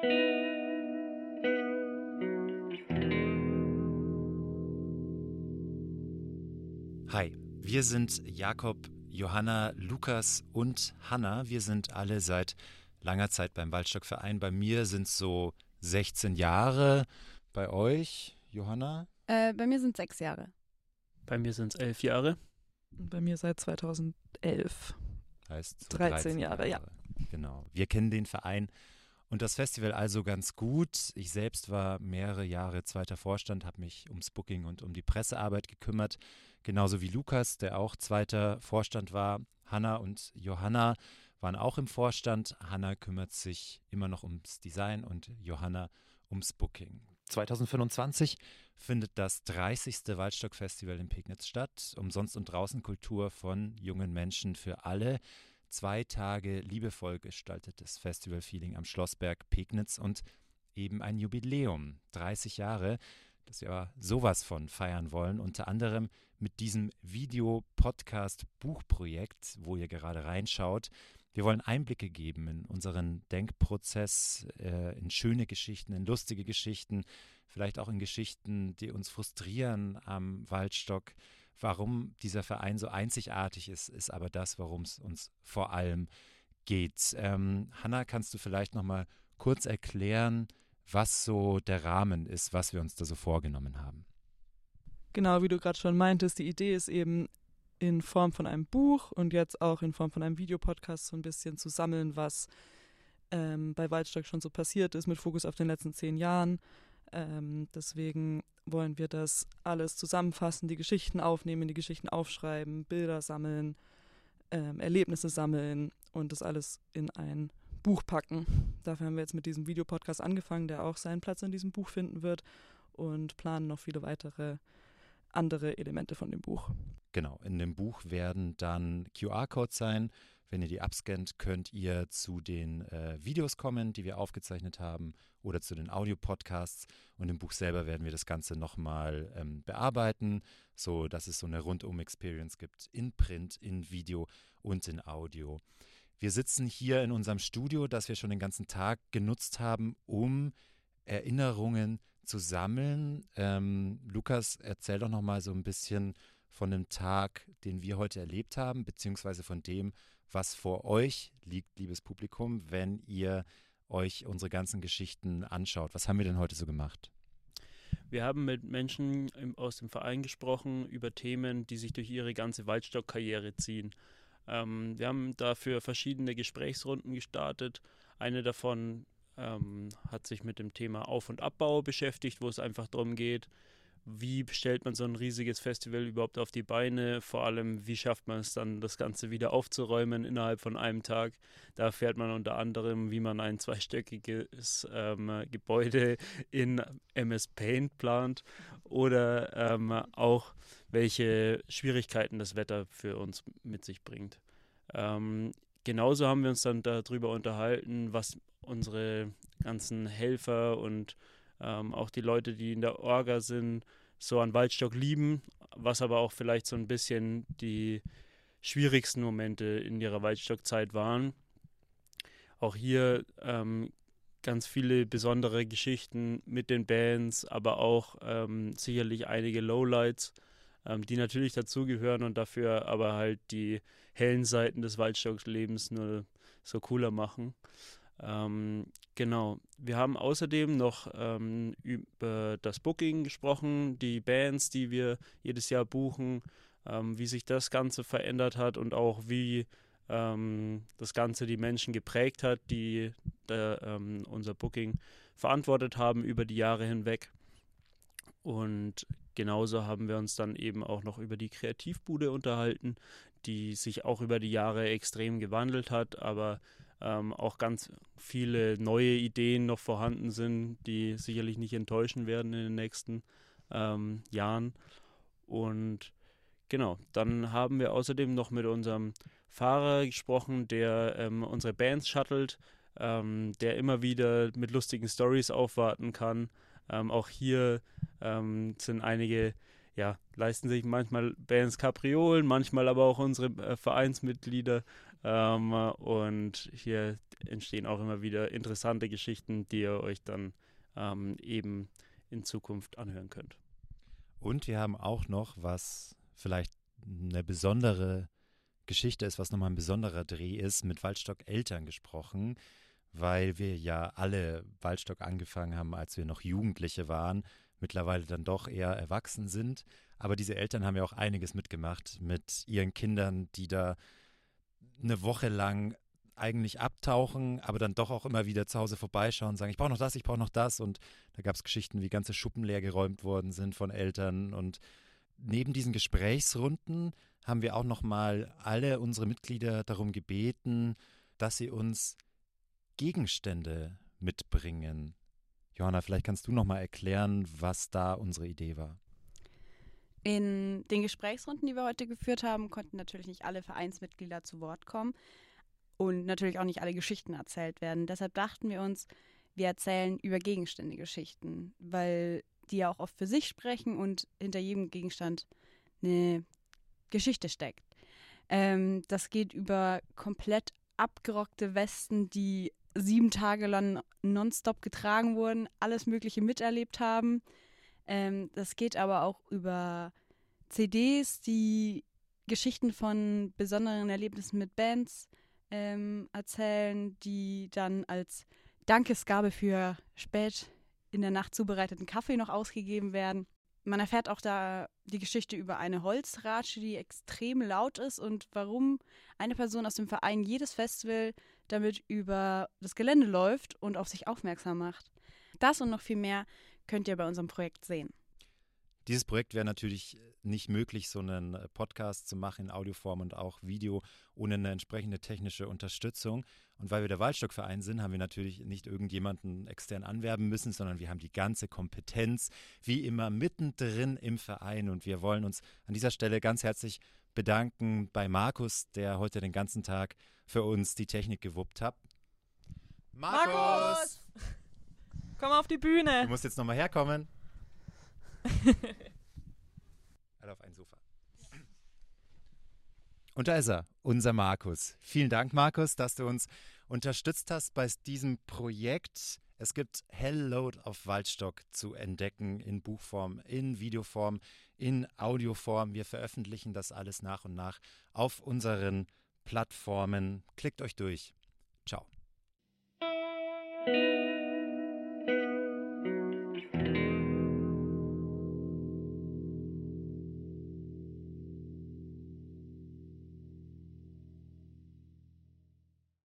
Hi, wir sind Jakob, Johanna, Lukas und Hanna. Wir sind alle seit langer Zeit beim Waldstock-Verein. Bei mir sind es so 16 Jahre. Bei euch, Johanna? Bei mir sind es 6 Jahre. Bei mir sind es 11 Jahre. Und bei mir seit 2011. Heißt so 13 Jahre, ja. Genau. Wir kennen den Verein und das Festival also ganz gut. Ich selbst war mehrere Jahre zweiter Vorstand, habe mich ums Booking und um die Pressearbeit gekümmert. Genauso wie Lukas, der auch zweiter Vorstand war. Hanna und Johanna waren auch im Vorstand. Hanna kümmert sich immer noch ums Design und Johanna ums Booking. 2025 findet das 30. Waldstock-Festival in Pegnitz statt. Umsonst und draußen Kultur von jungen Menschen für alle. 2 Tage liebevoll gestaltetes Festival-Feeling am Schlossberg Pegnitz und eben ein Jubiläum, 30 Jahre, das wir aber sowas von feiern wollen, unter anderem mit diesem Video-Podcast-Buchprojekt, wo ihr gerade reinschaut. Wir wollen Einblicke geben in unseren Denkprozess, in schöne Geschichten, in lustige Geschichten, vielleicht auch in Geschichten, die uns frustrieren am Waldstock. Warum dieser Verein so einzigartig ist, ist aber das, worum es uns vor allem geht. Hanna, kannst du vielleicht noch mal kurz erklären, was so der Rahmen ist, was wir uns da so vorgenommen haben? Genau, wie du gerade schon meintest, die Idee ist eben in Form von einem Buch und jetzt auch in Form von einem Videopodcast so ein bisschen zu sammeln, was bei Waldstock schon so passiert ist, mit Fokus auf den letzten 10 Jahren. Deswegen wollen wir das alles zusammenfassen, die Geschichten aufnehmen, die Geschichten aufschreiben, Bilder sammeln, Erlebnisse sammeln und das alles in ein Buch packen. Dafür haben wir jetzt mit diesem Videopodcast angefangen, der auch seinen Platz in diesem Buch finden wird, und planen noch viele weitere andere Elemente von dem Buch. Genau, in dem Buch werden dann QR-Codes sein. Wenn ihr die abscannt, könnt ihr zu den Videos kommen, die wir aufgezeichnet haben, oder zu den Audio-Podcasts. Und im Buch selber werden wir das Ganze nochmal bearbeiten, so dass es so eine Rundum-Experience gibt, in Print, in Video und in Audio. Wir sitzen hier in unserem Studio, das wir schon den ganzen Tag genutzt haben, um Erinnerungen zu sammeln. Lukas, erzähl doch noch mal so ein bisschen von dem Tag, den wir heute erlebt haben, beziehungsweise von dem, was vor euch liegt, liebes Publikum, wenn ihr euch unsere ganzen Geschichten anschaut. Was haben wir denn heute so gemacht? Wir haben mit Menschen aus dem Verein gesprochen über Themen, die sich durch ihre ganze Waldstock-Karriere ziehen. Wir haben dafür verschiedene Gesprächsrunden gestartet. Eine davon hat sich mit dem Thema Auf- und Abbau beschäftigt, wo es einfach darum geht, wie stellt man so ein riesiges Festival überhaupt auf die Beine, vor allem wie schafft man es dann, das Ganze wieder aufzuräumen innerhalb von einem Tag. Da erfährt man unter anderem, wie man ein 2-stöckiges Gebäude in MS Paint plant oder auch welche Schwierigkeiten das Wetter für uns mit sich bringt. Genauso haben wir uns dann darüber unterhalten, was unsere ganzen Helfer und auch die Leute, die in der Orga sind, so an Waldstock lieben, was aber auch vielleicht so ein bisschen die schwierigsten Momente in ihrer Waldstockzeit waren. Auch hier ganz viele besondere Geschichten mit den Bands, aber auch sicherlich einige Lowlights, die natürlich dazugehören und dafür aber halt die hellen Seiten des Waldstocklebens nur so cooler machen. Genau. Wir haben außerdem noch über das Booking gesprochen, die Bands, die wir jedes Jahr buchen, wie sich das Ganze verändert hat und auch wie das Ganze die Menschen geprägt hat, die unser Booking verantwortet haben über die Jahre hinweg. Und genauso haben wir uns dann eben auch noch über die Kreativbude unterhalten, die sich auch über die Jahre extrem gewandelt hat, aber auch ganz viele neue Ideen noch vorhanden sind, die sicherlich nicht enttäuschen werden in den nächsten Jahren. Und genau, dann haben wir außerdem noch mit unserem Fahrer gesprochen, der unsere Bands shuttelt, der immer wieder mit lustigen Stories aufwarten kann. Auch hier sind einige, leisten sich manchmal Bands Kapriolen, manchmal aber auch unsere Vereinsmitglieder Und hier entstehen auch immer wieder interessante Geschichten, die ihr euch dann eben in Zukunft anhören könnt. Und wir haben auch noch, was vielleicht eine besondere Geschichte ist, was nochmal ein besonderer Dreh ist, mit Waldstock-Eltern gesprochen, weil wir ja alle Waldstock angefangen haben, als wir noch Jugendliche waren, mittlerweile dann doch eher erwachsen sind. Aber diese Eltern haben ja auch einiges mitgemacht mit ihren Kindern, die da eine Woche lang eigentlich abtauchen, aber dann doch auch immer wieder zu Hause vorbeischauen und sagen, ich brauche noch das, ich brauche noch das. Und da gab es Geschichten, wie ganze Schuppen leer geräumt worden sind von Eltern. Und neben diesen Gesprächsrunden haben wir auch nochmal alle unsere Mitglieder darum gebeten, dass sie uns Gegenstände mitbringen. Johanna, vielleicht kannst du nochmal erklären, was da unsere Idee war. In den Gesprächsrunden, die wir heute geführt haben, konnten natürlich nicht alle Vereinsmitglieder zu Wort kommen und natürlich auch nicht alle Geschichten erzählt werden. Deshalb dachten wir uns, wir erzählen über Gegenstände Geschichten, weil die ja auch oft für sich sprechen und hinter jedem Gegenstand eine Geschichte steckt. Das geht über komplett abgerockte Westen, die 7 Tage lang nonstop getragen wurden, alles Mögliche miterlebt haben. Das geht aber auch über CDs, die Geschichten von besonderen Erlebnissen mit Bands erzählen, die dann als Dankesgabe für spät in der Nacht zubereiteten Kaffee noch ausgegeben werden. Man erfährt auch da die Geschichte über eine Holzratsche, die extrem laut ist und warum eine Person aus dem Verein jedes Festival damit über das Gelände läuft und auf sich aufmerksam macht. Das und noch viel mehr könnt ihr bei unserem Projekt sehen. Dieses Projekt wäre natürlich nicht möglich, so einen Podcast zu machen in Audioform und auch Video ohne eine entsprechende technische Unterstützung. Und weil wir der Waldstock-Verein sind, haben wir natürlich nicht irgendjemanden extern anwerben müssen, sondern wir haben die ganze Kompetenz wie immer mittendrin im Verein. Und wir wollen uns an dieser Stelle ganz herzlich bedanken bei Markus, der heute den ganzen Tag für uns die Technik gewuppt hat. Markus! Komm auf die Bühne! Du musst jetzt nochmal herkommen. Auf ein Sofa. Und da ist er, unser Markus. Vielen Dank, Markus, dass du uns unterstützt hast bei diesem Projekt. Es gibt Hellload auf Waldstock zu entdecken in Buchform, in Videoform, in Audioform. Wir veröffentlichen das alles nach und nach auf unseren Plattformen. Klickt euch durch. Ciao.